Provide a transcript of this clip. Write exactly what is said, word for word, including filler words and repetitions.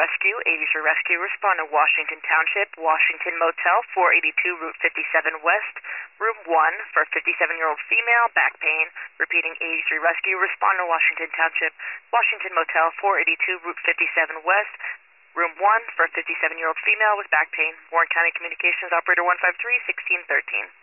Rescue, eighty-three Rescue, respond to Washington Township, Washington Motel, four eighty-two Route fifty-seven West, room one for fifty-seven-year-old female, back pain. Repeating, eighty-three Rescue, respond to Washington Township, Washington Motel, four eighty-two Route fifty-seven West, room one for fifty-seven-year-old female with back pain. Warren County Communications Operator one five three, sixteen thirteen.